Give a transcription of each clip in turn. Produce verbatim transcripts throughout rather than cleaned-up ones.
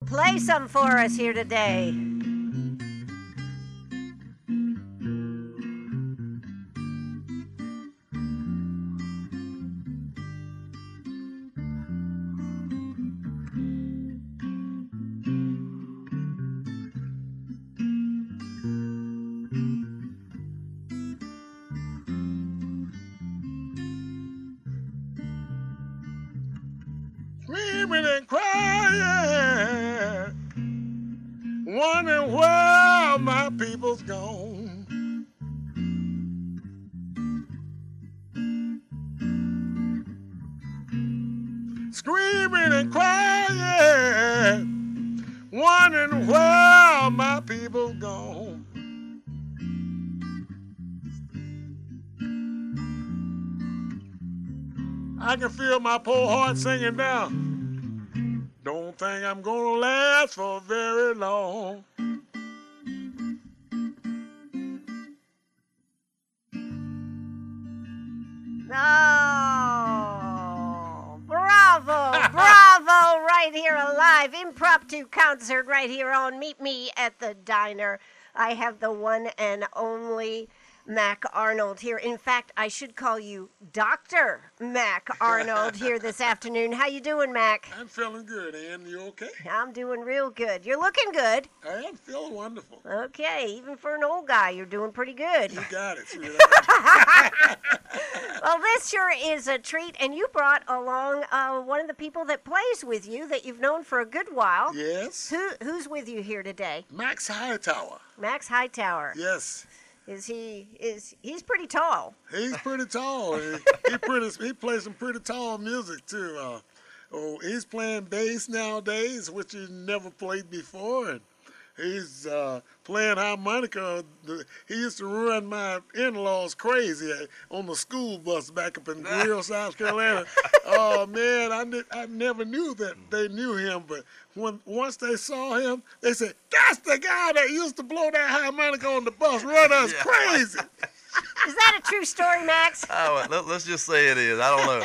play some for us here today. Screaming and crying, wondering where my people's gone. Screaming and crying, wondering where my people's gone. I can feel my poor heart singing down. Don't think I'm gonna last for very long. Oh, bravo, bravo, right here, a live impromptu concert right here on Meet Me at the Diner. I have the one and only Mac Arnold here. In fact, I should call you Doctor Mac Arnold here this afternoon. How you doing, Mac? I'm feeling good, Ann. You okay? I'm doing real good. You're looking good. I am feeling wonderful. Okay, even for an old guy, you're doing pretty good. You got it, sweetheart. Well, this sure is a treat, and you brought along uh, one of the people that plays with you that you've known for a good while. Yes. Who Who's with you here today? Max Hightower. Max Hightower. Yes. Is he is he's pretty tall? He's pretty tall. he, he pretty. He plays some pretty tall music too. Uh, oh, he's playing bass nowadays, which he never played before, and he's uh, playing harmonica. He used to run my in-laws crazy on the school bus back up in Greer, South Carolina. Oh man, I ne- I never knew that they knew him, but when once they saw him, they said, "That's the guy that used to blow that harmonica on the bus, run us Yeah. crazy." Is that a true story, Max? Oh, let, let's just say it is. I don't know.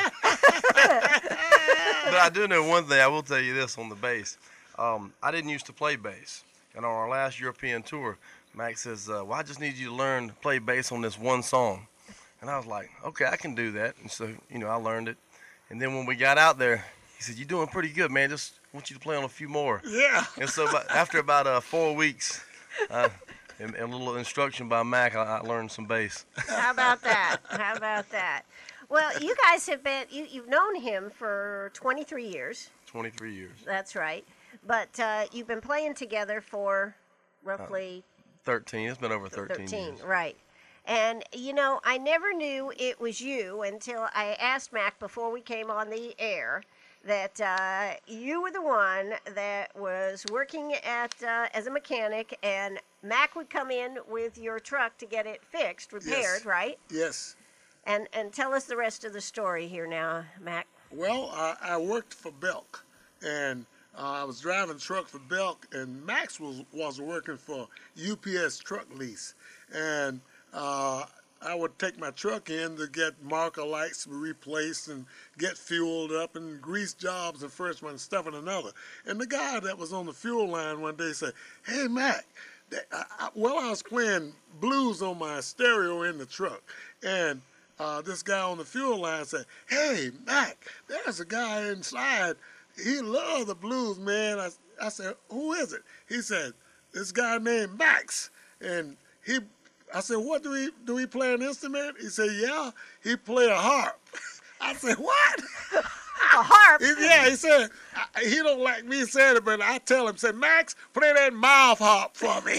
But I do know one thing. I will tell you this on the bass. Um, I didn't used to play bass. And on our last European tour, Max says, uh, well, I just need you to learn to play bass on this one song. And I was like, okay, I can do that. And so, you know, I learned it. And then when we got out there, he said, you're doing pretty good, man. Just want you to play on a few more. Yeah. And so about, after about uh, four weeks, uh, and, and a little instruction by Mac, I, I learned some bass. How about that? How about that? Well, you guys have been, you, you've known him for twenty-three years. twenty-three years. That's right. But uh, you've been playing together for roughly thirteen. It's been over thirteen, thirteen, years. right. And, you know, I never knew it was you until I asked Mac before we came on the air that uh, you were the one that was working at uh, as a mechanic, and Mac would come in with your truck to get it fixed, repaired, Yes. right? Yes. And and tell us the rest of the story here now, Mac. Well, I, I worked for Belk, and uh, I was driving truck for Belk, and Max was was working for U P S Truck Lease, and uh, I would take my truck in to get marker lights replaced and get fueled up and grease jobs and first one stuff and another. And the guy that was on the fuel line one day said, "Hey, Mac." That, I, I, well, I was playing blues on my stereo in the truck, and uh, this guy on the fuel line said, "Hey, Mac, there's a guy inside. He loves the blues, man." I, I said, "Who is it?" He said, "This guy named Max." And he, I said, "What do he do? He play an instrument?" He said, "Yeah, he play a harp." I said, "What?" A harp? He, yeah, he said, I, he don't like me saying it, but I tell him, said, "Max, play that mouth harp for me."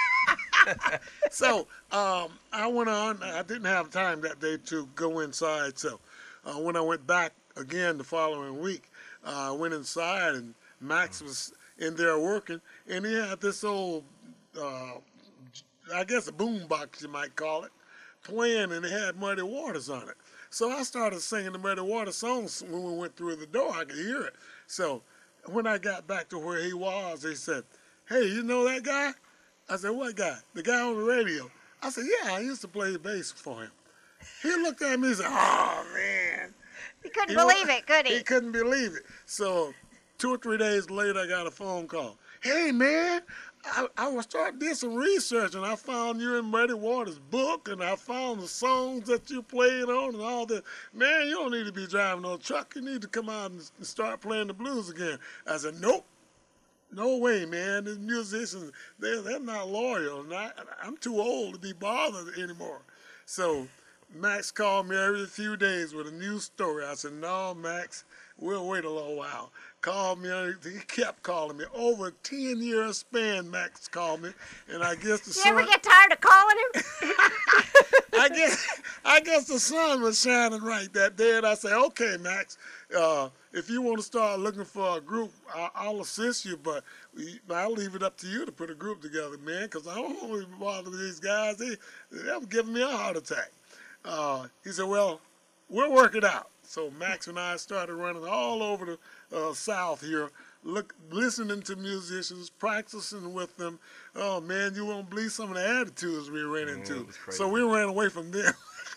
So um, I went on. I didn't have time that day to go inside. So uh, when I went back again the following week, uh, I went inside, and Max was in there working, and he had this old, uh, I guess a boom box you might call it, playing, and it had Muddy Waters on it. So I started singing the Muddy Waters songs when we went through the door. I could hear it. So when I got back to where he was, he said, "Hey, you know that guy?" I said, "What guy?" "The guy on the radio." I said, "Yeah, I used to play bass for him." He looked at me and said, "Oh, man." He couldn't He believe wa- it, could he? He couldn't believe it. So two or three days later, I got a phone call. Hey, man, I, I was starting to do some research, and I found you in Muddy Waters' book, and I found the songs that you played on and all that. Man, you don't need to be driving no truck. You need to come out and start playing the blues again. I said, nope. No way, man. These musicians, they're, they're not loyal. And I, I'm too old to be bothered anymore. So Max called me every few days with a new story. I said, no, Max, we'll wait a little while. Called me, he kept calling me. Over a ten year span, Max called me. And I guess the you sun... ever get tired of calling him? I guess I guess the sun was shining right that day. And I said, okay, Max, uh, if you want to start looking for a group, I'll, I'll assist you, but I'll leave it up to you to put a group together, man, because I don't want to bother these guys. They, they're giving me a heart attack. Uh, he said, well, we'll work it out. So Max and I started running all over the uh, South here, look, listening to musicians, practicing with them. Oh, man, you won't believe some of the attitudes we ran Man, into. crazy. So we ran away from them.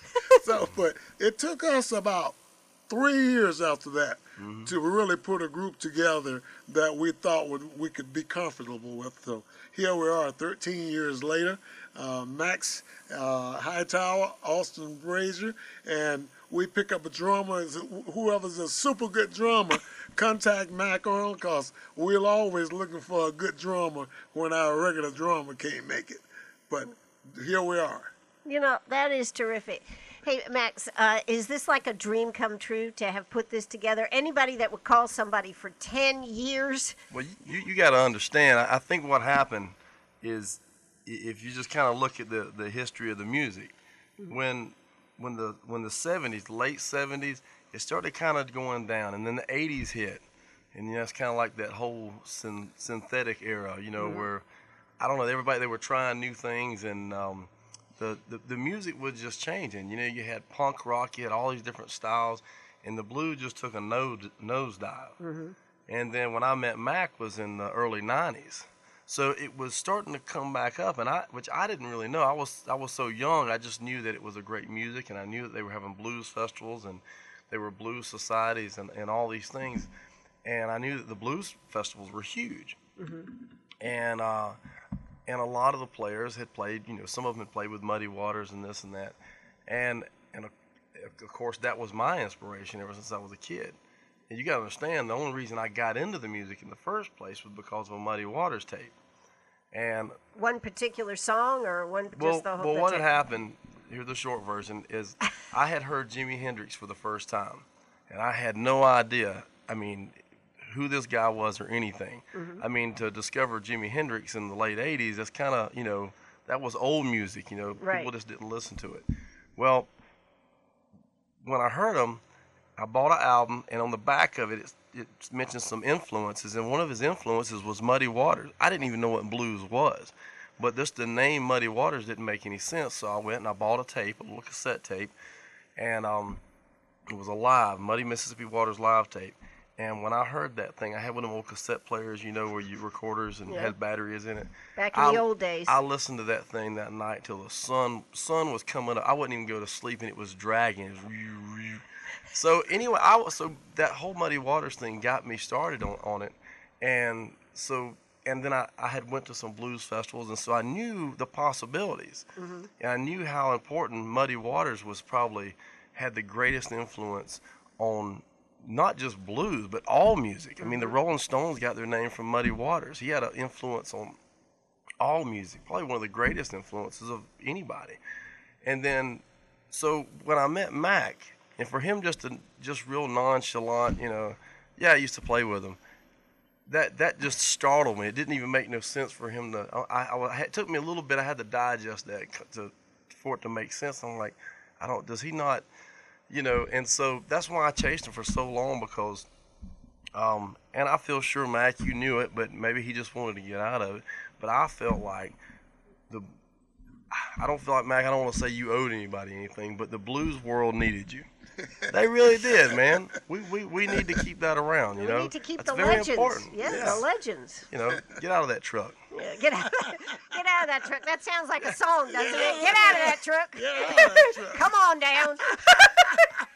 So, but it took us about three years after that mm-hmm. to really put a group together that we thought would, we could be comfortable with. So here we are thirteen years later. Uh, Max uh, Hightower, Austin Brazier, and we pick up a drummer. Whoever's a super good drummer, contact Mac Earl, because we're always looking for a good drummer when our regular drummer can't make it. But here we are. You know, that is terrific. Hey, Max, uh, is this like a dream come true to have put this together? Anybody that would call somebody for ten years? Well, you, you got to understand, I, I think what happened is if you just kind of look at the, the history of the music, mm-hmm. when when the when the seventies, late seventies, it started kind of going down, and then the eighties hit, and you know, it's kind of like that whole syn- synthetic era, you know, mm-hmm. where, I don't know, everybody, they were trying new things, and um, the, the, the music was just changing. You know, you had punk rock, you had all these different styles, and the blues just took a nose, nosedive. Mm-hmm. And then when I met Mac was in the early nineties. So it was starting to come back up, and I, which I didn't really know. I was I was so young, I just knew that it was a great music, and I knew that they were having blues festivals, and there were blues societies, and, and all these things. And I knew that the blues festivals were huge. Mm-hmm. And uh, and a lot of the players had played, you know, some of them had played with Muddy Waters and this and that. And, and of, of course, that was my inspiration ever since I was a kid. And you got to understand, the only reason I got into the music in the first place was because of a Muddy Waters tape. And one particular song, or one well, just the whole? Well, the what tape? had happened, here's the short version, is I had heard Jimi Hendrix for the first time, and I had no idea, I mean, who this guy was or anything. Mm-hmm. I mean, to discover Jimi Hendrix in the late eighties, that's kind of, you know, that was old music, you know, right. People just didn't listen to it. Well, when I heard him, I bought an album, and on the back of it, it, it mentions some influences, and one of his influences was Muddy Waters. I didn't even know what blues was, but just the name Muddy Waters didn't make any sense, so I went and I bought a tape, a little cassette tape, and um, it was a live, Muddy Mississippi Waters live tape. And when I heard that thing, I had one of them old cassette players, you know, where you recorders and yeah. had batteries in it. Back in I, the old days. I listened to that thing that night till the sun sun was coming up. I wouldn't even go to sleep, and it was dragging. It was So anyway, I was, so that whole Muddy Waters thing got me started on, on it, and so and then I, I had went to some blues festivals, and so I knew the possibilities, mm-hmm. and I knew how important Muddy Waters was, probably had the greatest influence on not just blues but all music. Mm-hmm. I mean, the Rolling Stones got their name from Muddy Waters. He had an influence on all music, probably one of the greatest influences of anybody. And then, so when I met Mac. And for him just to, just real nonchalant, you know, yeah, I used to play with him. That that just startled me. It didn't even make no sense for him to. I, I, I it took me a little bit. I had to digest that to for it to make sense. I'm like, I don't. Does he not, you know? And so that's why I chased him for so long, because, um, and I feel sure Mac, you knew it, but maybe he just wanted to get out of it. But I felt like the. I don't feel like, Mac, I don't want to say you owed anybody anything, but the blues world needed you. They really did, man. We, we we need to keep that around, you we know. We need to keep That's the very legends. Important. Yeah, yeah, the legends. You know, get out of that truck. Yeah, get out, get out of that truck. That sounds like a song, doesn't it? Get out of that truck. Get out of that truck. Come on down.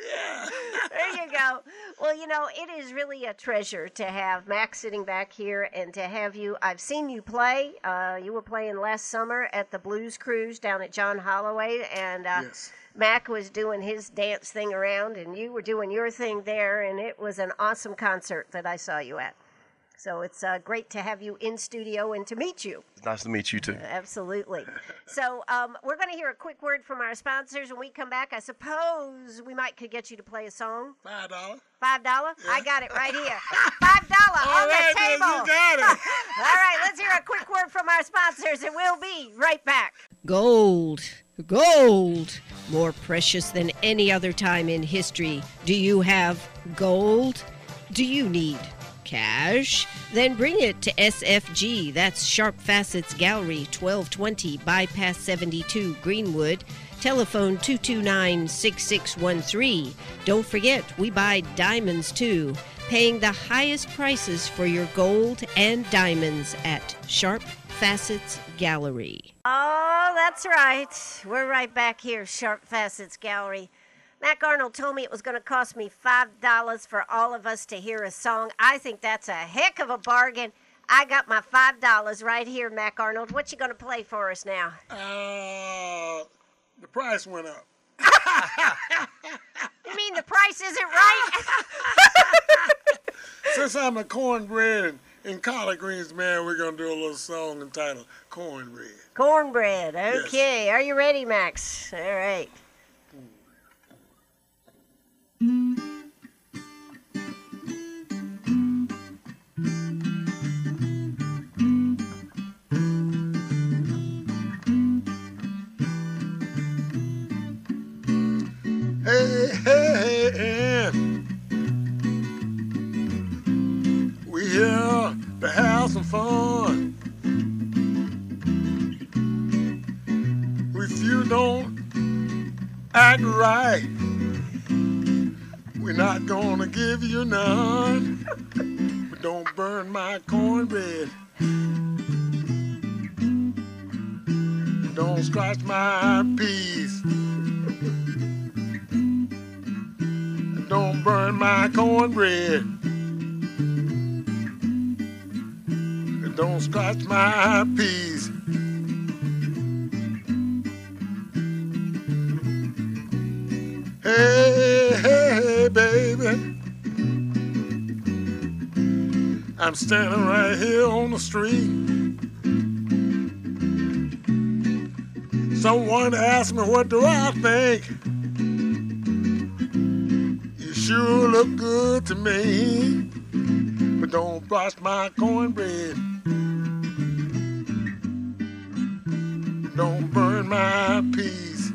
Yeah. There you go. Well, you know, it is really a treasure to have Max sitting back here and to have you. I've seen you play. Uh, you were playing last summer at the Blues Cruise down at John Holloway, and uh, Yes. Mac was doing his dance thing around, and you were doing your thing there, and it was an awesome concert that I saw you at. So it's uh, great to have you in studio and to meet you. It's nice to meet you too. Absolutely. So um, we're going to hear a quick word from our sponsors. When we come back, I suppose we might could get you to play a song. Five dollars. Five dollar? I got it right here. Five dollar on All right, the then, table. you got it. All right, let's hear a quick word from our sponsors, and we'll be right back. Gold. Gold. More precious than any other time in history. Do you have gold? Do you need cash? Then bring it to S F G. That's Sharp Facets Gallery, twelve twenty Bypass seventy-two, Greenwood. Telephone two two nine, six six one three. Don't forget, we buy diamonds too. Paying the highest prices for your gold and diamonds at Sharp Facets Gallery. Oh, that's right. We're right back here, Sharp Facets Gallery. Mac Arnold told me it was going to cost me five dollars for all of us to hear a song. I think that's a heck of a bargain. I got my five dollars right here, Mac Arnold. What you going to play for us now? Uh, the price went up. You mean the price isn't right? Since I'm a cornbread and, and collard greens man, we're going to do a little song entitled Cornbread. Cornbread. Okay. Are you ready, Max? All right. Hey, hey, hey, we here to have some fun. If you don't act right, we're not gonna give you none. But don't burn my cornbread. Don't scratch my peas. Don't burn my cornbread. Don't scratch my peas. Hey, hey, hey, baby. I'm standing right here on the street. Someone asked me, what do I think? You sure look good to me, but don't brush my cornbread. Don't burn my peas.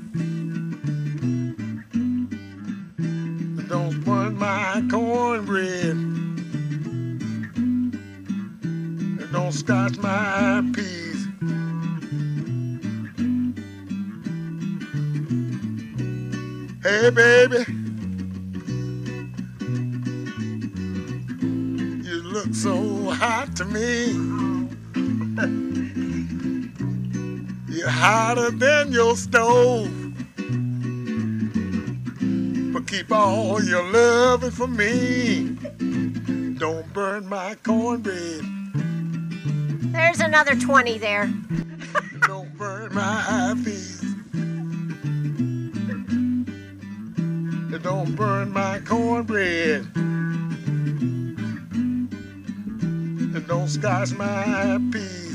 Don't burn my cornbread. Don't scotch my peas. Hey, baby, you look so hot to me. You're hotter than your stove. But keep all your loving for me. Don't burn my cornbread. There's another twenty there. Don't burn my peas. Don't burn my cornbread. And don't scotch my peas.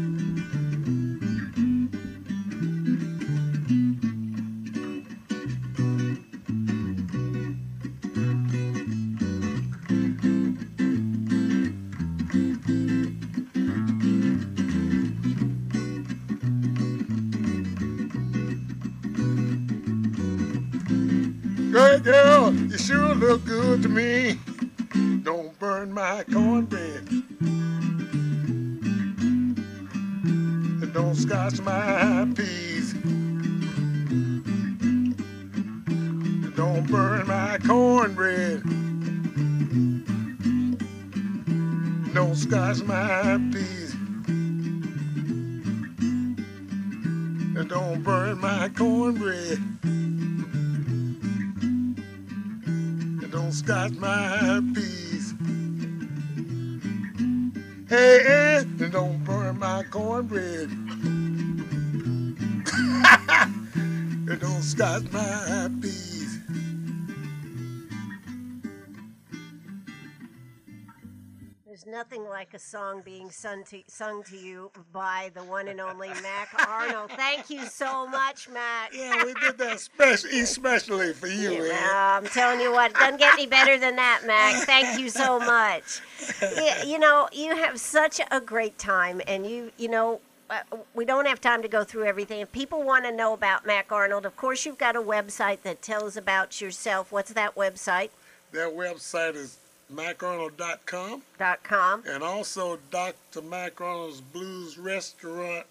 Hey girl, you sure look good to me. Don't burn my cornbread. And don't scotch my peas. And don't burn my cornbread. Don't scotch my peas. And don't burn my cornbread. don't scotch my peas. Hey, and don't burn my cornbread. And don't scotch my peas. There's nothing like a song being sung to, sung to you by the one and only Mac Arnold. Thank you so much, Mac. Yeah, we did that especially, especially for you, man. Uh, I'm telling you what, it doesn't get any better than that, Mac. Thank you so much. Yeah, you know, you have such a great time, and you, you know, uh, we don't have time to go through everything. If people want to know about Mac Arnold, of course, you've got a website that tells about yourself. What's that website? That website is mac arnold dot com. Dot com. And also Doctor Mac Arnold's Blues Restaurant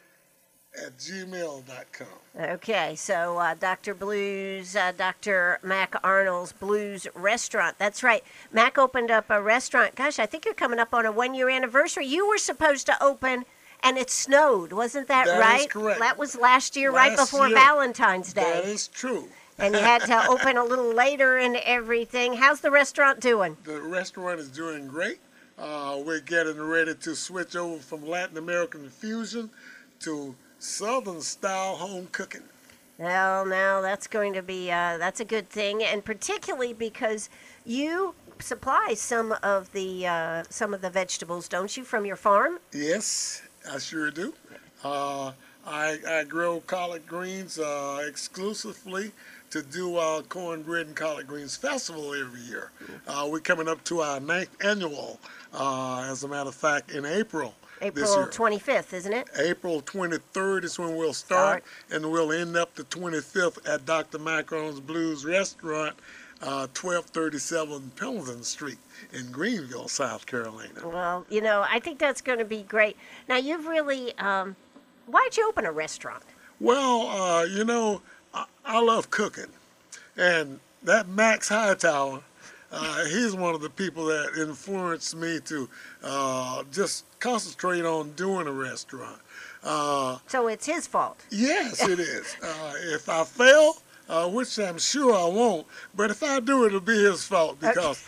at gmail dot com. Okay, so uh, Doctor Blues, uh, Doctor Mac Arnold's Blues Restaurant. That's right. Mac opened up a restaurant. Gosh, I think you're coming up on a one-year anniversary. You were supposed to open, and it snowed. Wasn't that, That right? is correct. That was last year, right Last before year. Valentine's Day. That is true. And you had to open a little later and everything. How's the restaurant doing? The restaurant is doing great. Uh, we're getting ready to switch over from Latin American fusion to Southern style home cooking. Well, now that's going to be uh, that's a good thing, and particularly because you supply some of the uh, some of the vegetables, don't you, from your farm? Yes, I sure do. Uh, I, I grow collard greens uh, exclusively to do our Cornbread and Collard Greens Festival every year. Uh, we're coming up to our ninth annual, uh, as a matter of fact, in April. This April year. twenty-fifth, isn't it? April twenty-third is when we'll start, Start. and we'll end up the twenty-fifth at Doctor Mac Arnold's Blues Restaurant, uh, twelve thirty-seven Pendleton Street in Greenville, South Carolina. Well, you know, I think that's going to be great. Now, you've really, um, why'd you open a restaurant? Well, uh, you know, I, I love cooking, and that Max Hightower, uh, he's one of the people that influenced me to uh, just concentrate on doing a restaurant. Uh, So it's his fault. yes, it is. Uh, if I fail, uh, which I'm sure I won't, but if I do, it'll be his fault because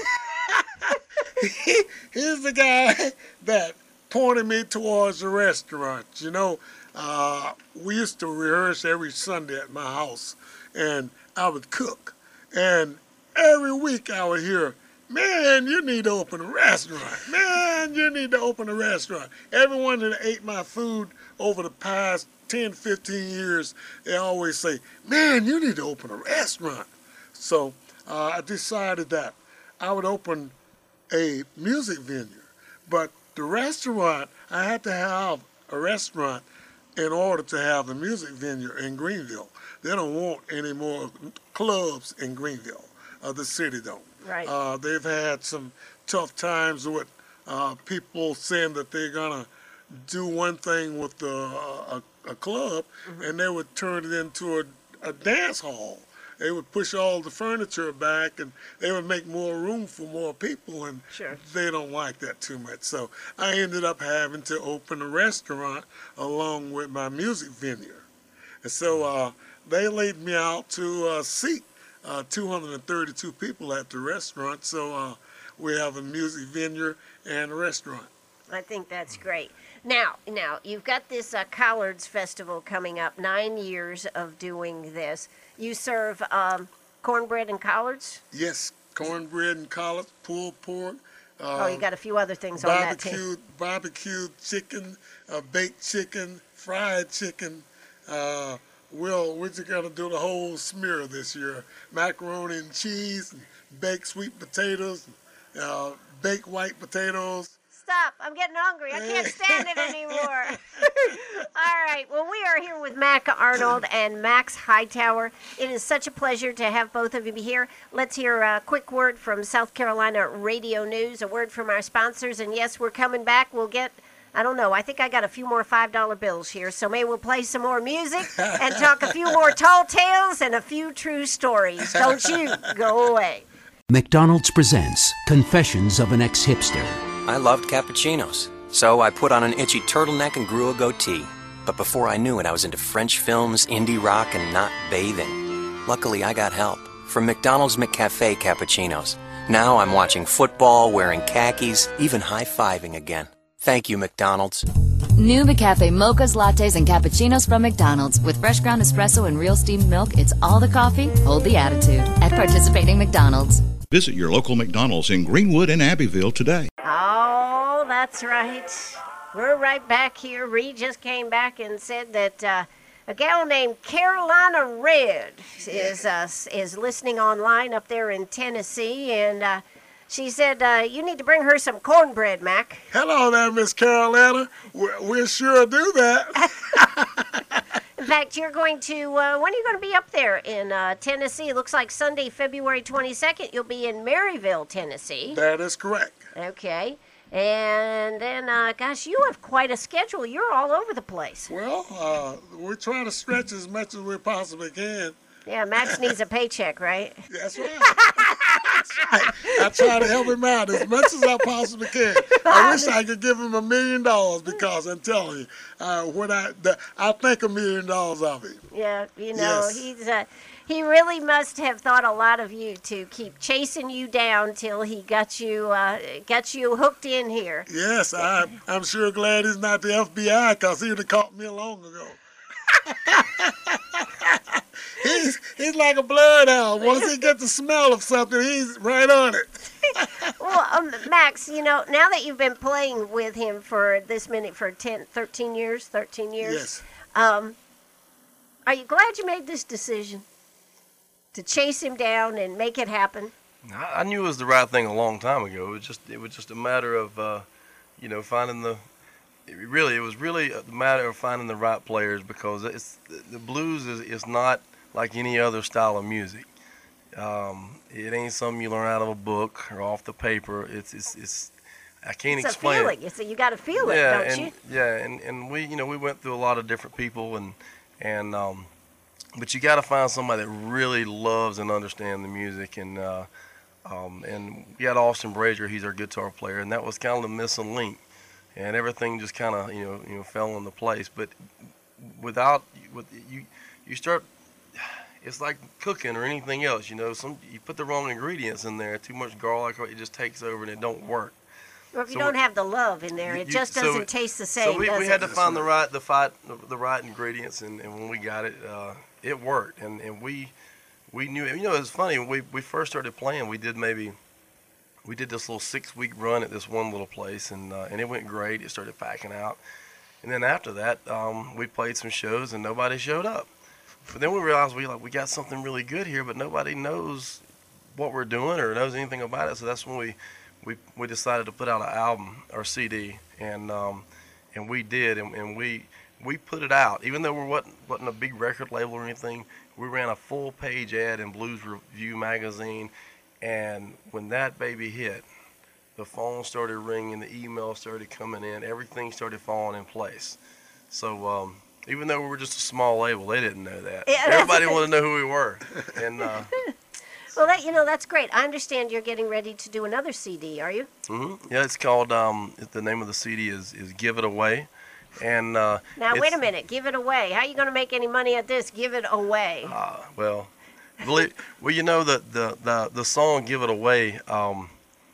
he, he's the guy that pointed me towards the restaurant. You know, uh, we used to rehearse every Sunday at my house, and I would cook. And every week I would hear, man, you need to open a restaurant. Man, you need to open a restaurant. Everyone that ate my food over the past ten, fifteen years, they always say, man, you need to open a restaurant. So uh, I decided that I would open a music venue. But the restaurant, I had to have a restaurant in order to have the music venue in Greenville. They don't want any more clubs in Greenville. Uh, the city don't. Right. Uh, they've had some tough times with uh, people saying that they're going to do one thing with the, uh, a, a club, mm-hmm. and they would turn it into a, a dance hall. They would push all the furniture back, and they would make more room for more people, and Sure. they don't like that too much. So I ended up having to open a restaurant along with my music venue. And so uh, they laid me out to uh, seat uh, two hundred thirty-two people at the restaurant. So uh, we have a music venue and a restaurant. I think that's great. Now, now you've got this uh, Collards Festival coming up. Nine years of doing this. You serve um, cornbread and collards. Yes, cornbread and collards, pulled pork. Uh, Oh, you got a few other things on that too. barbecued, barbecued chicken, uh, baked chicken, fried chicken. Uh, we'll, we're just going to do the whole smear this year. Macaroni and cheese, and baked sweet potatoes, uh, baked white potatoes. Stop. I'm getting hungry. I can't stand it anymore. All right. Well, we are here with Mac Arnold and Max Hightower. It is such a pleasure to have both of you here. Let's hear a quick word from South Carolina Radio News, a word from our sponsors. And yes, we're coming back. We'll get, I don't know, I think I got a few more five dollar bills here. So maybe we'll play some more music and talk a few more tall tales and a few true stories. Don't you go away. McDonald's presents Confessions of an Ex-Hipster. I loved cappuccinos, so I put on an itchy turtleneck and grew a goatee. But before I knew it, I was into French films, indie rock, and not bathing. Luckily, I got help. from McDonald's McCafe cappuccinos. Now I'm watching football, wearing khakis, even high-fiving again. Thank you, McDonald's. New McCafe mochas, lattes, and cappuccinos from McDonald's. With fresh ground espresso and real steamed milk, it's all the coffee, hold the attitude. At participating McDonald's. Visit your local McDonald's in Greenwood and Abbeville today. Oh, that's right. We're right back here. Reed just came back and said that uh, a gal named Carolina Red is uh, is listening online up there in Tennessee, and uh, she said uh, you need to bring her some cornbread, Mac. Hello there, Miss Carolina. We're, we'll sure do that. In fact, you're going to, uh, when are you going to be up there in uh, Tennessee? It looks like Sunday, February twenty-second, you'll be in Maryville, Tennessee. That is correct. Okay. And then, uh, gosh, you have quite a schedule. You're all over the place. Well, uh, we're trying to stretch as much as we possibly can. Yeah, Max needs a paycheck, right? That's right. That's right. I try to help him out as much as I possibly can. I wish I could give him a million dollars because I'm telling you, uh, when I the, I think a million dollars of it. Yeah, you know, Yes. he's uh, he really must have thought a lot of you to keep chasing you down till he got you uh, got you hooked in here. Yes, I, I'm sure glad he's not the F B I because he would have caught me long ago. he's he's like a bloodhound. Once he gets the smell of something, he's right on it. Well, um, Max, you know, now that you've been playing with him for this many, for ten, thirteen years, thirteen years, Yes. um, are you glad you made this decision to chase him down and make it happen? I, I knew it was the right thing a long time ago. It was just it was just a matter of uh, you know finding the. It really, it was really a matter of finding the right players because it's the blues is, is not like any other style of music. Um, it ain't something you learn out of a book or off the paper. It's it's, it's I can't It's explain a feeling. it. It's a, you got to feel it, Yeah, don't and you? yeah, and, and we you know we went through a lot of different people and and um, but you got to find somebody that really loves and understands the music and uh, um, and we got Austin Brazier. He's our guitar player, and that was kind of the missing link. And everything just kind of, you know, you know, fell into place. But without, with you, you start. It's like cooking or anything else, you know. Some you put the wrong ingredients in there, too much garlic, it just takes over and it don't work. Or if you So don't we- have the love in there, it You- just so doesn't it- taste the same. So we, does we it? had to find the right, the fight, the, the right ingredients, and, and when we got it, uh, it worked. And, and we, we knew. You know, it was funny when we we first started playing. We did maybe. We did this little six-week run at this one little place, and uh, and it went great. It started packing out, and then after that, um, we played some shows, and nobody showed up. But then we realized we like we got something really good here, but nobody knows what we're doing or knows anything about it. So that's when we we, we decided to put out an album or C D, and um, and we did, and, and we we put it out, even though we wasn't wasn't a big record label or anything. We ran a full-page ad in Blues Review magazine. And when that baby hit, the phone started ringing, the emails started coming in, everything started falling in place. So um, even though we were just a small label, they didn't know that. Yeah, Everybody wanted to know who we were. And uh, Well, that you know, that's great. I understand you're getting ready to do another C D, are you? mm-hmm. yeah, it's called. Um, the name of the C D is is Give It Away. And uh, Now, wait it's- a minute. Give it away. How are you going to make any money at this? Give it away. Uh, well, believe, well, you know the the the, the song "Give It Away." Um,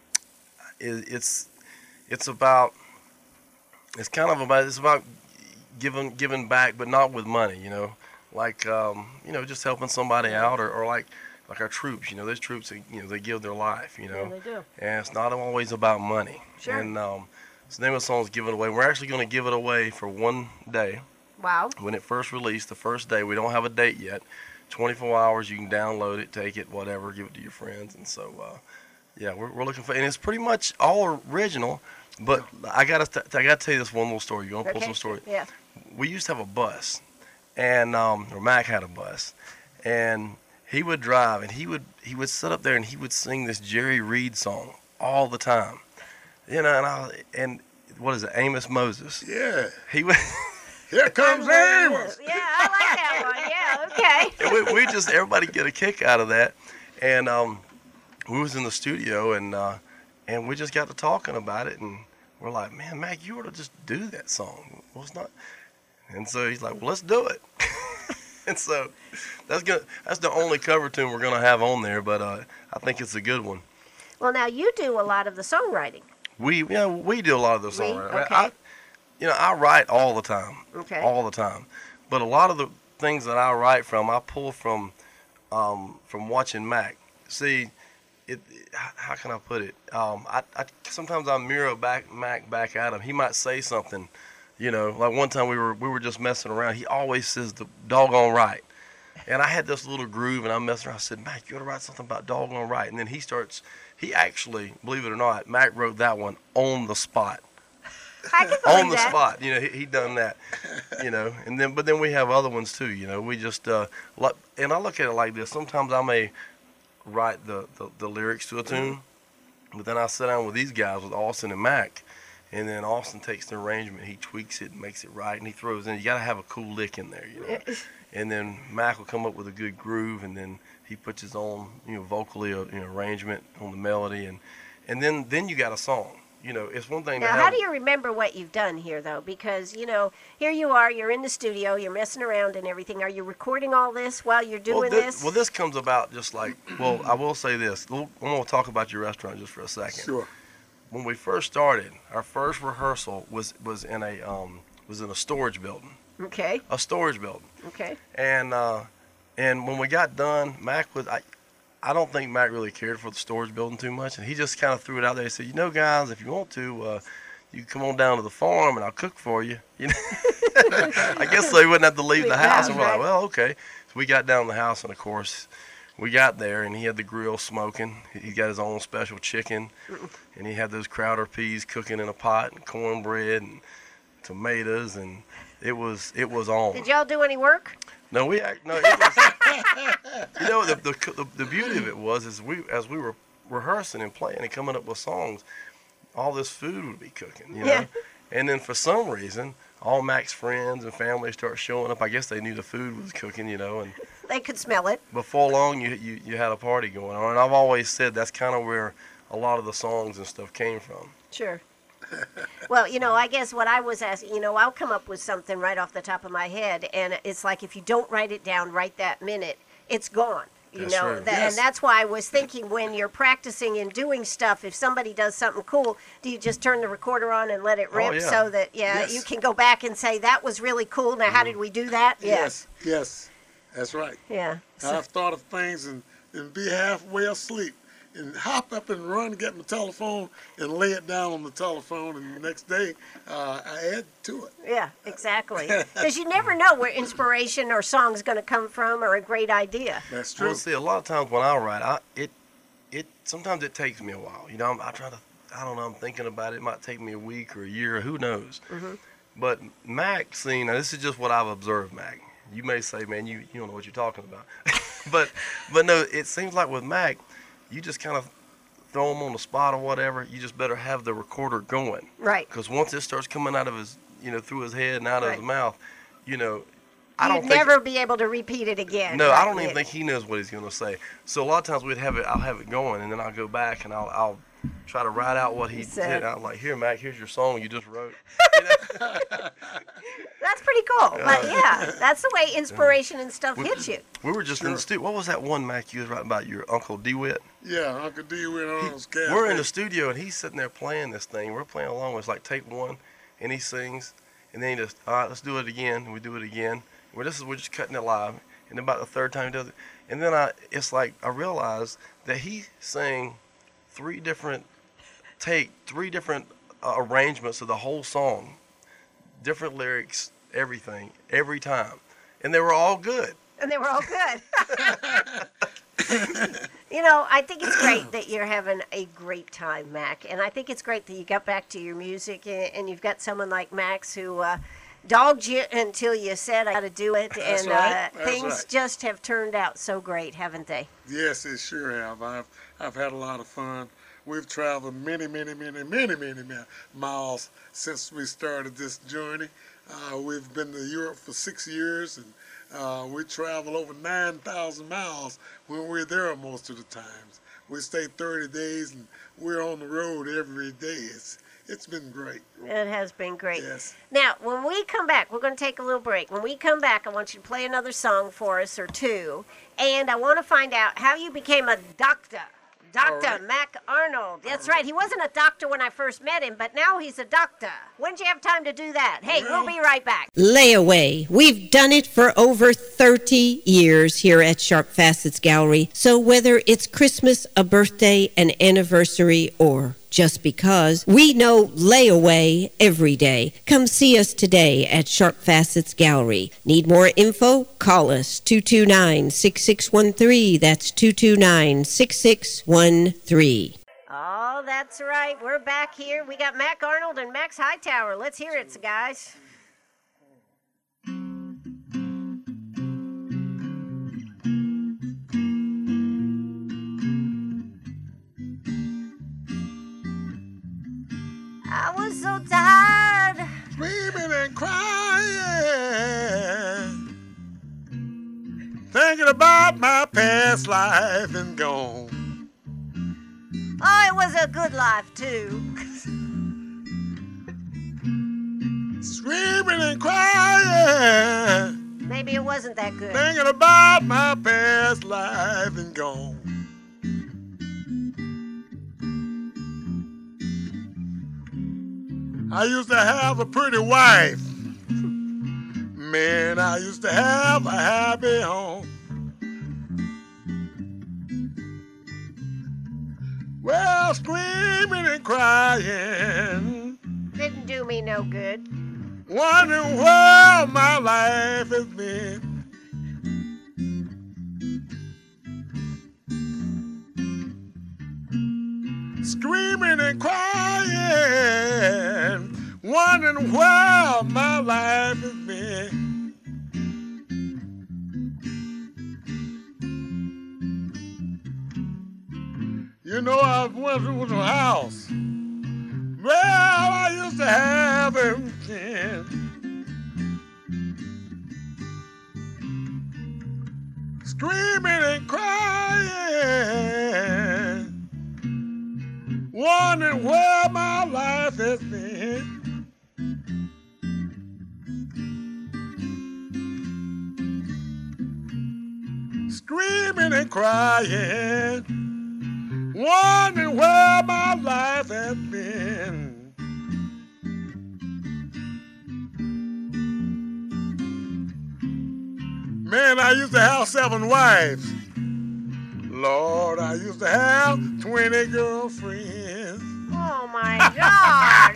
it, it's it's about it's kind of about it's about giving giving back, but not with money. You know, like um, you know, just helping somebody out, or, or like like our troops. You know, there's troops that you know they give their life. You know, Yeah, they do. and it's not always about money. Sure. And um, so the name of the song is "Give It Away." We're actually going to give it away for one day. Wow. When it first released, the first day, we don't have a date yet. twenty-four hours, you can download it, take it, whatever, give it to your friends. And so, uh, yeah, we're, we're looking for, and it's pretty much all original. But I gotta, t- I gotta tell you this one little story. You want to pull Okay. some story? Yeah. We used to have a bus, and um, or Mac had a bus, and he would drive, and he would he would sit up there and he would sing this Jerry Reed song all the time, you know. And I and what is it, Amos Moses? Yeah. He would. Here comes Amos. Yeah, I like that one. Yeah, okay. And we, we just everybody get a kick out of that, and um, we was in the studio and uh, and we just got to talking about it, and we're like, man, Mac, you ought to just do that song. Well, it's not, and so he's like, well, let's do it. And so that's gonna that's the only cover tune we're gonna have on there, but uh, I think it's a good one. Well, now you do a lot of the songwriting. We yeah we do a lot of the We? songwriting. Okay. I, you know, I write all the time. Okay. All the time. But a lot of the things that I write from, I pull from um, from watching Mac. See, it, how can I put it? Um, I, I sometimes I mirror back Mac back at him. He might say something, you know, like one time we were we were just messing around. He always says the doggone right. And I had this little groove, and I'm messing around. I said, Mac, you ought to write something about doggone right. And then he starts, he actually, believe it or not, Mac wrote that one on the spot. I can believe On the that. spot, you know, he, he done that, you know, and then, but then we have other ones too, you know, we just, uh, lo- and I look at it like this, sometimes I may write the, the, the lyrics to a tune, but then I sit down with these guys, with Austin and Mac, and then Austin takes the arrangement, he tweaks it, and makes it right, and he throws in, you got to have a cool lick in there, you know, and then Mac will come up with a good groove, and then he puts his own, you know, vocally, uh, you know, arrangement on the melody, and, and then, then you got a song. You know, it's one thing to Now, have. how do you remember what you've done here, though? Because, you know, here you are, you're in the studio, you're messing around and everything. Are you recording all this while you're doing well, thi- this? Well, this comes about just like, well, I will say this. We'll- I'm going to talk about your restaurant just for a second. Sure. When we first started, our first rehearsal was, was in a um, was in a storage building. Okay, A storage building. okay. And uh, and when we got done, Mac was, I, I don't think Mac really cared for the storage building too much, and he just kind of threw it out there. He said, you know, guys, if you want to, uh, you can come on down to the farm and I'll cook for you. You know, I guess so he wouldn't have to leave the house. And we're like, well, okay. So we got down to the house, and of course, we got there, and he had the grill smoking. He got his own special chicken, and he had those Crowder peas cooking in a pot, and cornbread, and tomatoes, and it was it was on. Did y'all do any work? No, we act. No, it was, you know the, the the the beauty of it was is we as we were rehearsing and playing and coming up with songs, all this food would be cooking, you know. Yeah. And then for some reason, all Mac's friends and family start showing up. I guess they knew the food was cooking, you know. And They could smell it. before long, you you you had a party going on. And I've always said that's kind of where a lot of the songs and stuff came from. Sure. Well, you know, I guess what I was asking, you know, I'll come up with something right off the top of my head, and it's like if you don't write it down right that minute, it's gone. You That's know, true. Tha- Yes. and that's why I was thinking when you're practicing and doing stuff, if somebody does something cool, do you just turn the recorder on and let it Oh, rip yeah. so that, yeah, Yes. you can go back and say, that was really cool. Now, how did we do that? Yes. Yes. That's right. Yeah. So- I've thought of things and, and be halfway asleep and hop up and run, get my telephone and lay it down on the telephone, and the next day uh, I add to it. yeah, exactly. Because you never know where inspiration or song's going to come from or a great idea. That's true. Well, see, a lot of times when I write, I it it sometimes it takes me a while. You know, I'm, I try to, I don't know, I'm thinking about it. It might take me a week or a year, who knows. Mm-hmm. But Mac, see, now this is just what I've observed, Mac. You may say, man, you, you don't know what you're talking about. but but no, it seems like with Mac, you just kind of throw him on the spot or whatever. You just better have the recorder going. Right. Because once it starts coming out of his, you know, through his head and out of Right. his mouth, you know, I You'd don't think. never be able to repeat it again. No, I Right, don't even yeah. think he knows what he's going to say. So a lot of times we'd have it, I'll have it going, and then I'll go back and I'll, I'll try to write out what he He said. did. I'm like, here, Mac, here's your song you just wrote. You know? That's pretty cool. But yeah, that's the way inspiration and stuff hits you. We were just in the Sure. studio. What was that one, Mac, you was writing about your Uncle DeWitt? Yeah, Uncle D went on his cafe. We're in the studio, and he's sitting there playing this thing. We're playing along. It's like take one, and he sings, and then he just, all right, let's do it again. And we do it again. We're, this is, we're just cutting it live. And about the third time he does it. And then I, it's like I realized that he sang three different take, three different uh, arrangements of the whole song, different lyrics, everything, every time. And they were all good. And they were all good. You know, I think it's great that you're having a great time, Mac. And I think it's great that you got back to your music and, and you've got someone like Max who uh, dogged you until you said, I got to do it. That's and right. uh, That's things right. just have turned out so great, haven't they? Yes, it sure have. I've I've had a lot of fun. We've traveled many, many, many, many, many, many miles since we started this journey. Uh, we've been to Europe for six years, and uh, we travel over nine thousand miles when we're there most of the times. We stay thirty days, and we're on the road every day. It's it's been great. It has been great. Yes. Now, when we come back, we're going to take a little break. When we come back, I want you to play another song for us or two. And I want to find out how you became a doctor. Doctor right. Mac Arnold. That's right. He wasn't a doctor when I first met him, but now he's a doctor. When'd you have time to do that? Hey, Well- we'll be right back. Layaway. We've done it for over thirty years here at Sharp Facets Gallery. So whether it's Christmas, a birthday, an anniversary, or just because, we know layaway every day. Come see us today at Sharp Facets Gallery. Need more info? Call us two two nine, six six one three. That's two two nine, six six one three. Oh, that's right. We're back here. We got Mac Arnold and Max Hightower. Let's hear it, guys. I was so tired. Screaming and crying, thinking about my past life and gone. Oh, it was a good life, too. Screaming and crying, Maybe it wasn't that good. thinking about my past life and gone. I used to have a pretty wife. Man, I used to have a happy home. Well, screaming and crying, Didn't do me no good. wondering where my life has been. Screaming and crying, wondering where my life has been. You know, I went to the house. Well, I used to have everything. Screaming and crying, wondering where my life has been. Screaming and crying, wondering where my life has been. Man, I used to have seven wives. Lord, I used to have twenty girlfriends. Oh, my God.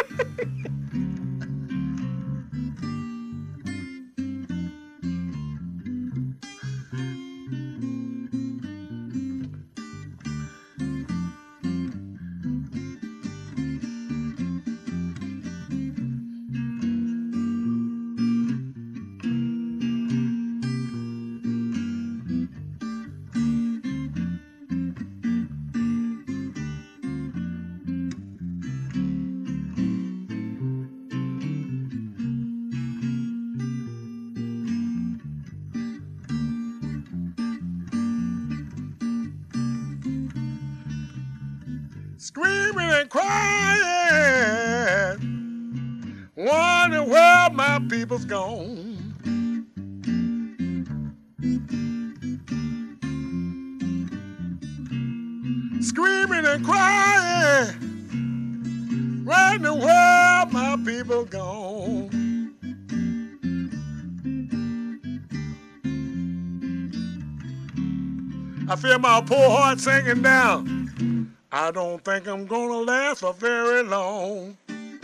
Screaming and crying, wondering where my people's gone. Screaming and crying, wondering where my people gone. I feel my poor heart sinking down. I don't think I'm gonna last for very long.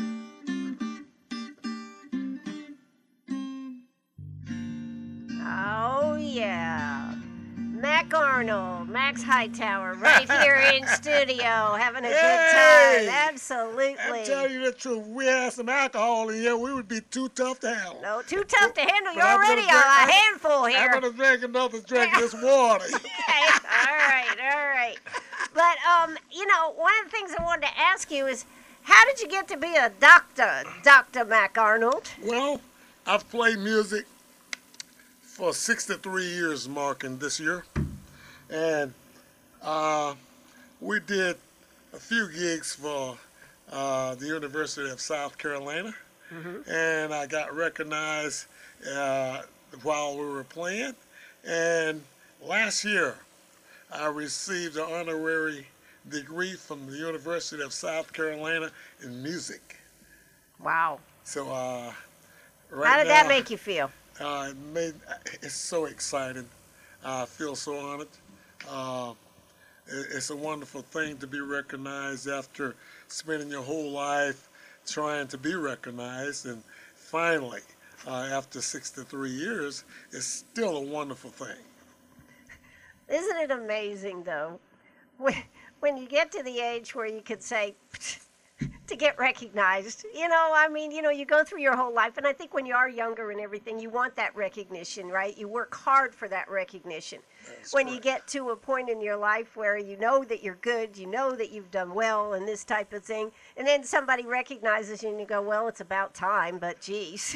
Oh, yeah. Mac Arnold, Max Hightower, right here in studio, having a good Hey! time. Absolutely. I'm telling you the truth. If we had some alcohol in here, we would be too tough to handle. No, too tough to handle. You're But I'm gonna already a drink- I'm- handful here. I'm gonna drink another drink of this water. Okay, all right, all right. But, um, you know, one of the things I wanted to ask you is, how did you get to be a doctor, Doctor Mac Arnold? Well, I've played music for sixty-three years, marking this year. And uh, we did a few gigs for uh, the University of South Carolina, Mm-hmm. and I got recognized uh, while we were playing. And last year, I received an honorary degree from the University of South Carolina in music. Wow. So, uh, right How did now, that make you feel? Uh, it made, it's so exciting. I feel so honored. Uh, it, it's a wonderful thing to be recognized after spending your whole life trying to be recognized, and finally, uh, after sixty-three years, it's still a wonderful thing. Isn't it amazing, though, when, when you get to the age where you could say, to get recognized, you know, I mean, you know, you go through your whole life, and I think when you are younger and everything, you want that recognition, right? You work hard for that recognition. That's when you correct. get to a point in your life where you know that you're good, you know that you've done well and this type of thing, and then somebody recognizes you and you go, well, it's about time, but geez.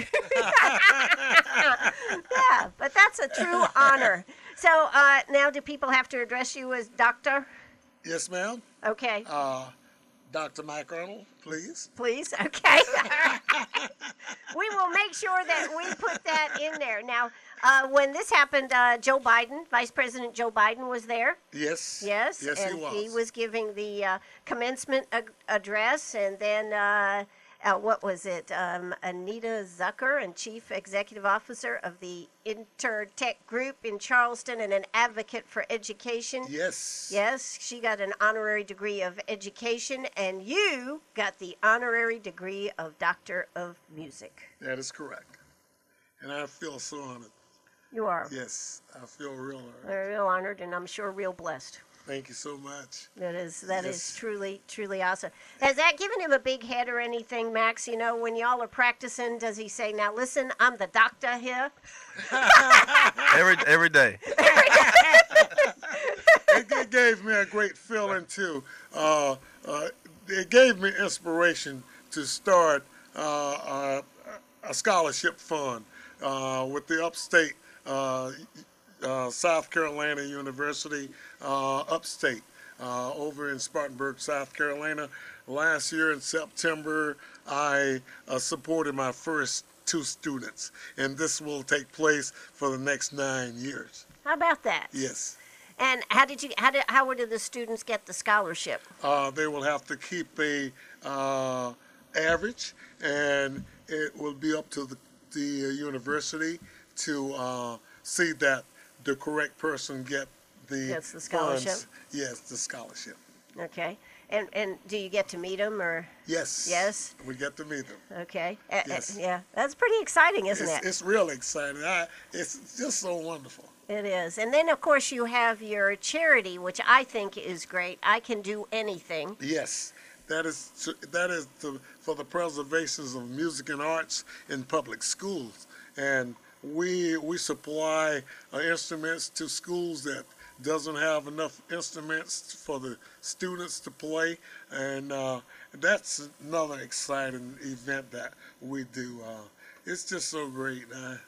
Yeah, but that's a true honor. So uh, now do people have to address you as doctor? Yes, ma'am. Okay. Uh, Doctor Mike Arnold, please. Please, okay. We will make sure that we put that in there. Now, uh, when this happened, uh, Joe Biden, Vice President Joe Biden was there. Yes. Yes, Yes, and he was. he was giving the uh, commencement ag- address, and then uh, uh, what was it? Um, Anita Zucker, and Chief Executive Officer of the Intertech Group in Charleston, and an advocate for education. Yes. Yes, she got an honorary degree of education, and you got the honorary degree of Doctor of Music. That is correct. And I feel so honored. You are. Yes, I feel real honored. We're real honored, and I'm sure real blessed. Thank you so much. That is that is Yes. truly truly awesome. Has that given him a big head or anything, Max? You know, when y'all are practicing, does he say, "Now listen, I'm the doctor here"? every every day. It, it gave me a great feeling too. Uh, uh, it gave me inspiration to start uh, a, a scholarship fund uh, with the Upstate uh, uh, South Carolina University, uh, Upstate, uh, over in Spartanburg, South Carolina. Last year in September, I uh, supported my first two students, and this will take place for the next nine years. How about that? Yes. And how did you how did how did the students get the scholarship? Uh, they will have to keep a uh, average, and it will be up to the, the university to uh, see that the correct person get the Gets the scholarship? funds. Yes, the scholarship. Okay. And and do you get to meet them or? Yes. Yes? We get to meet them. Okay. Uh, uh, Yes. yeah, that's pretty exciting, isn't It's, it? it's real exciting. I, it's just so wonderful. It is. And then, of course, you have your charity, which I think is great. I Can Do Anything. Yes, that is to, that is to, for the preservation of music and arts in public schools, and we we supply uh, instruments to schools that doesn't have enough instruments for the students to play, and uh, that's another exciting event that we do. Uh, it's just so great. Uh,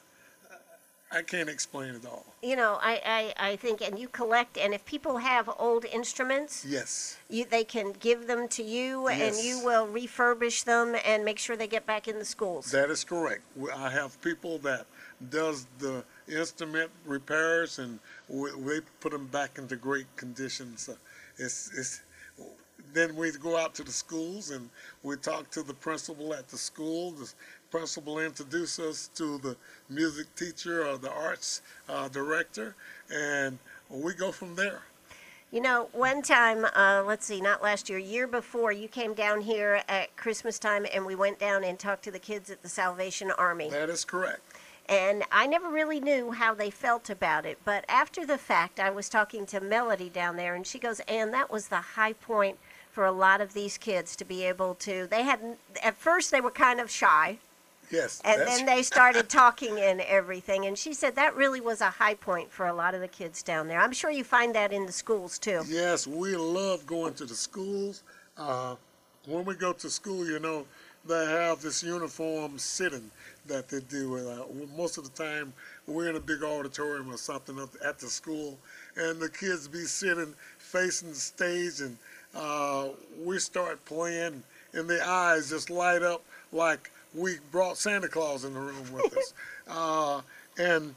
I can't explain it all. You know, I, I, I think, and you collect, and if people have old instruments, Yes. you, they can give them to you, and Yes. you will refurbish them and make sure they get back in the schools. That is correct. We- I have people that does the instrument repairs, and we, we put them back into great condition. So it's, it's, then we go out to the schools and we talk to the principal at the school. The principal introduces us to the music teacher or the arts uh, director, and we go from there. You know, one time, uh, let's see, not last year, year before, you came down here at Christmas time, and we went down and talked to the kids at the Salvation Army. That is correct. And I never really knew how they felt about it. But after the fact, I was talking to Melody down there, and she goes, Ann, that was the high point for a lot of these kids to be able to, they had, at first they were kind of shy, Yes. and that's- then they started talking and everything. And she said that really was a high point for a lot of the kids down there. I'm sure you find that in the schools too. Yes, we love going to the schools. Uh, when we go to school, you know, they have this uniform sitting that they do. Uh, most of the time, we're in a big auditorium or something up at the school, and the kids be sitting facing the stage, and uh, we start playing, and their eyes just light up like we brought Santa Claus in the room with us. Uh, and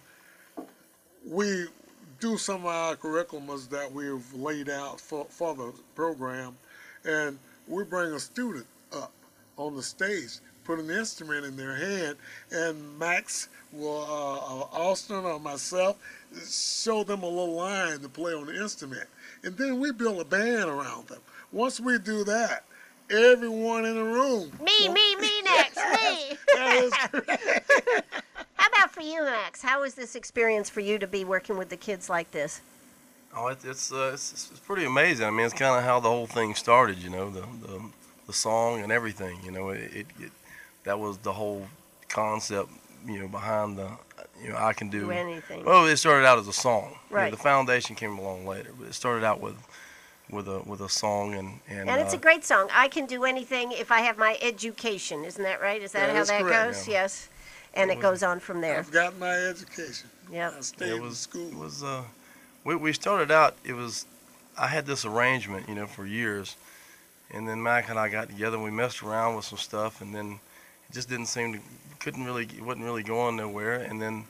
we do some of our curriculums that we've laid out for, for the program, and we bring a student up on the stage, put an instrument in their hand, and Max will, uh, uh, Austin or myself, show them a little line to play on the instrument. And then we build a band around them. Once we do that, everyone in the room. Me, me, me next, me. That is great. How about for you, Max? How was this experience for you to be working with the kids like this? Oh, it, it's, uh, it's it's pretty amazing. I mean, it's kind of how the whole thing started. You know, the the, the song and everything. You know, it, it, it that was the whole concept. You know, behind the you know I can do, Do anything. Well, it started out as a song. Right. You know, the foundation came along later, but it started out with with a with a song and and. And it's uh, a great song. I can do anything if I have my education. Isn't that right? Is that That how is that correct. goes? Yeah. Yes. And it goes on from there. I've got my education. Yep. I stayed it in was school. it was uh we we started out it was I had this arrangement, you know, for years, and then Mac and I got together and we messed around with some stuff, and then it just didn't seem to couldn't really it wasn't really going nowhere, and then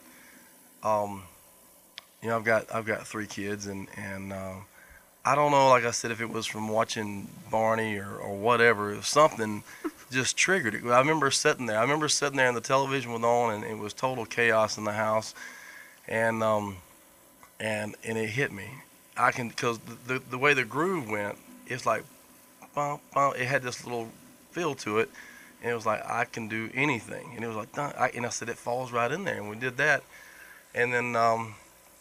um you know I've got I've got three kids, and and uh, I don't know, like I said, if it was from watching Barney or or whatever, if something just triggered it. I remember sitting there. I remember sitting there and the television was on, and it was total chaos in the house, and um, and and it hit me. I can, because the, the the way the groove went, it's like, bum, bum, it had this little feel to it, and it was like I can do anything, and it was like, dun, I, and I said it falls right in there, and we did that, and then um,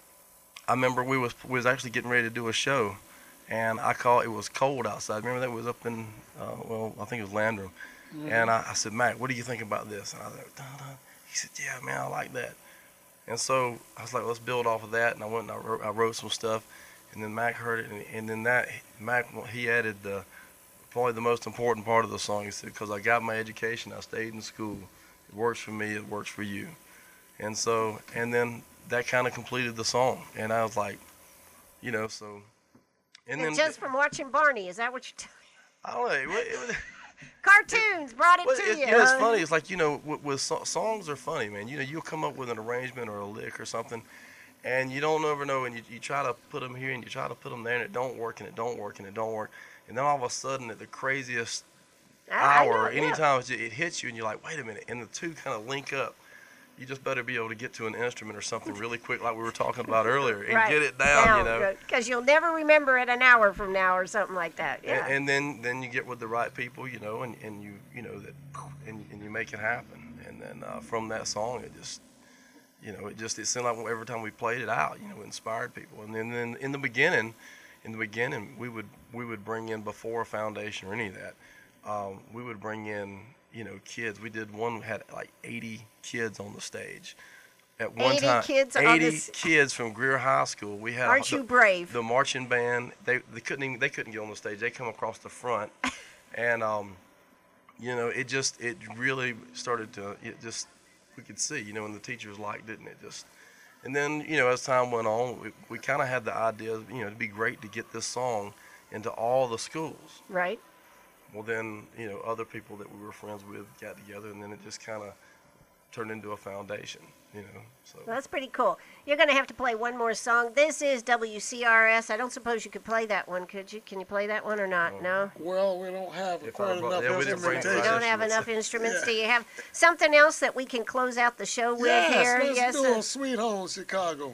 I remember we was we was actually getting ready to do a show, and I called. It was cold outside. Remember that was up in uh, well, I think it was Landrum. Mm-hmm. And I, I said, Mac, what do you think about this? And I was like, dun, dun. He said, yeah, man, I like that. And so I was like, let's build off of that. And I went and I wrote, I wrote some stuff. And then Mac heard it. And, and then that, Mac, he added the, probably the most important part of the song. He said, because I got my education, I stayed in school. It works for me, it works for you. And so, and then that kind of completed the song. And I was like, you know, so. And, And then just from watching Barney, is that what you're telling I don't know. It, it, Cartoons brought it Well, to it, you. you know, it's huh? funny. It's like, you know, with, with so, songs are funny, man. You know, you'll come up with an arrangement or a lick or something, and you don't ever know, and you, you try to put them here and you try to put them there, and it don't work, and it don't work, and it don't work. And then all of a sudden, at the craziest I- I know hour, it, yeah. anytime it, it hits you, and you're like, wait a minute, and the two kind of link up. You just better be able to get to an instrument or something really quick, like we were talking about earlier, and Right. get it down, you know. Because you'll never remember it an hour from now or something like that. Yeah. And, and then, then you get with the right people, you know, and, and you you know that, and, and you make it happen. And then uh, from that song, it just, you know, it just it seemed like every time we played it out, you know, it inspired people. And then, then in the beginning, in the beginning, we would we would bring in, before a foundation or any of that, um, we would bring in, you know, kids. We did one we had like eighty kids on the stage. At one eighty time, kids on eighty this- kids from Greer High School. We had Aren't the, you brave? The marching band. They they couldn't even, they couldn't get on the stage. They come across the front, and um, you know, it just it really started to it just we could see, you know, and the teachers liked it, and it just. And then, you know, as time went on, we, we kind of had the idea, you know, it'd be great to get this song into all the schools. Right. Well, then, you know, other people that we were friends with got together, and then it just kind of turned into a foundation, you know. So Well, that's pretty cool. You're going to have to play one more song. This is W C R S. I don't suppose you could play that one, could you? Can you play that one or not? No? Well, we don't have If quite I brought- enough yeah, we didn't bring instrumentation. You Right. don't have Instruments. enough instruments. Yeah. Do you have something else that we can close out the show with Yes, here? let's yes. do uh, a Sweet Home Chicago.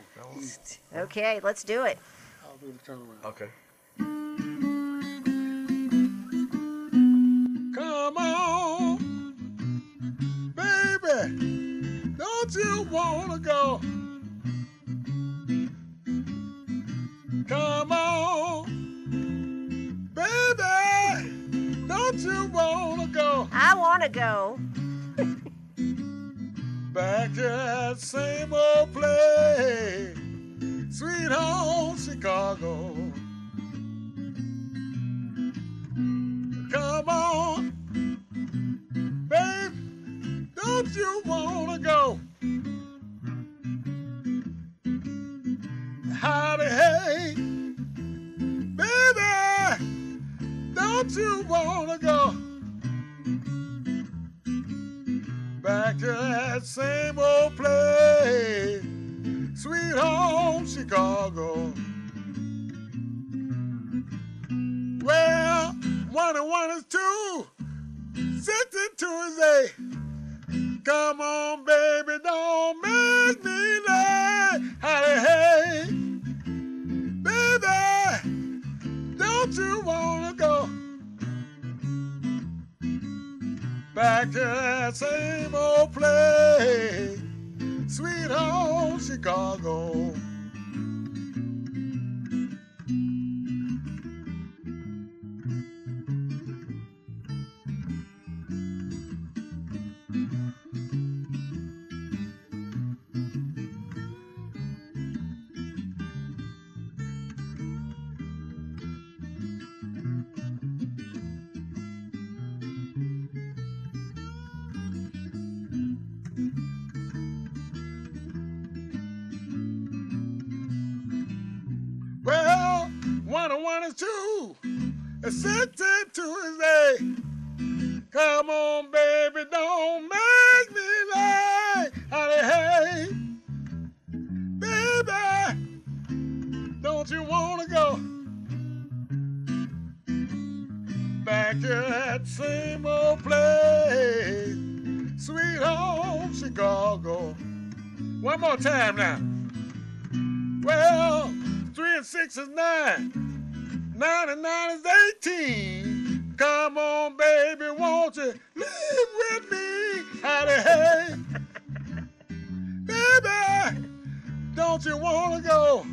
Okay, let's do it. I'll do the turnaround. okay. Come on, baby, don't you wanna go? Come on, baby, don't you wanna go I want to go. back to that same old place, Sweet Home Chicago? Come on, babe, don't you wanna go? Howdy, hey, baby, don't you wanna go Back to that same old place, sweet home Chicago. Well, one and one is two, six and two is eight. Come on, baby, don't make me late. Howdy, hey, baby, don't you wanna go back to that same old place, sweet home Chicago? Well, one and one is two, and six and two is eight. Come on, baby, don't make me late. Howdy, hey, baby, don't you wanna go back to that same old place, sweet home Chicago? One more time now. Well, three and six is nine. Nine and nine is eighteen. Come on, baby, won't you live with me? Howdy, hey. Baby, don't you wanna go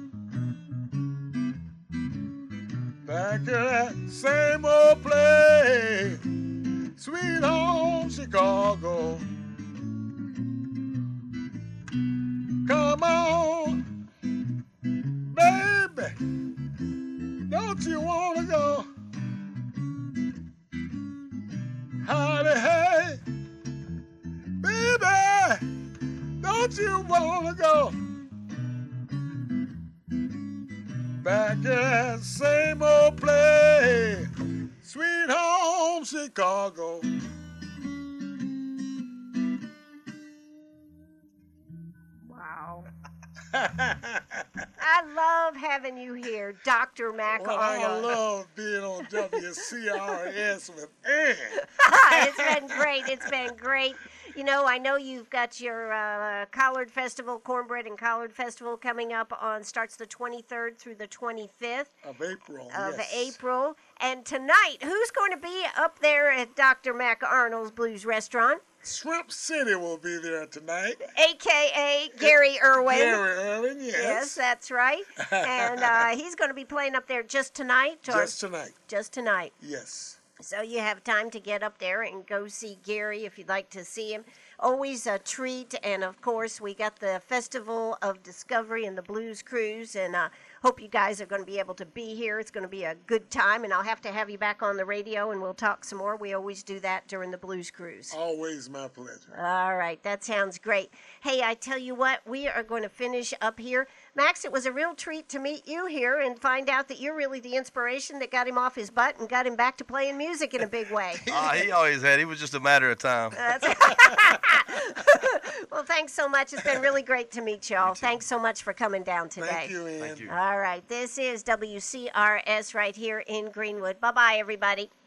back to that same old place, sweet home Chicago? Come on, baby, don't you wanna go? Howdy, hey, baby, don't you wanna go back to that same old place, sweet home Chicago? Wow. I love having you here, Doctor Mac Well, I Arnold. love being on W C R S with Ann. It's been great. It's been great. You know, I know you've got your uh, Collard Festival, Cornbread and Collard Festival coming up on, starts the twenty-third through the twenty-fifth Of April, of yes. April. And tonight, who's going to be up there at Doctor Mac Arnold's Blues Restaurant? Shrimp City will be there tonight. A K A Gary Irwin. Gary Irwin, yes. Yes, that's right. And uh, he's going to be playing up there just tonight? Or Just tonight, Just tonight. yes. So you have time to get up there and go see Gary if you'd like to see him. Always a treat. And, of course, we got the Festival of Discovery and the Blues Cruise. And I uh, hope you guys are going to be able to be here. It's going to be a good time. And I'll have to have you back on the radio and we'll talk some more. We always do that during the Blues Cruise. Always my pleasure. All right. That sounds great. Hey, I tell you what, we are going to finish up here. Max, it was a real treat to meet you here and find out that you're really the inspiration that got him off his butt and got him back to playing music in a big way. Uh, he always had. It was just a matter of time. Well, thanks so much. It's been really great to meet y'all. Thanks so much for coming down today. Thank you, Ann. Thank you. All right. This is W C R S right here in Greenwood. Bye-bye, everybody.